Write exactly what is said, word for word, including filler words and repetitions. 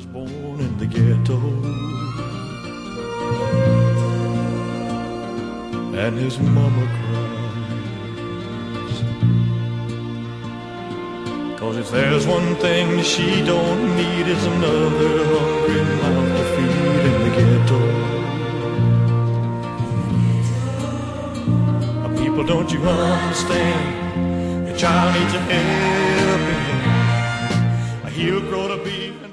was born in the ghetto, and his mama cries. 'Cause if there's one thing she don't need, is another hungry mouth to feed in the ghetto. People, don't you understand? Your child needs a helping hand. He'll grow to be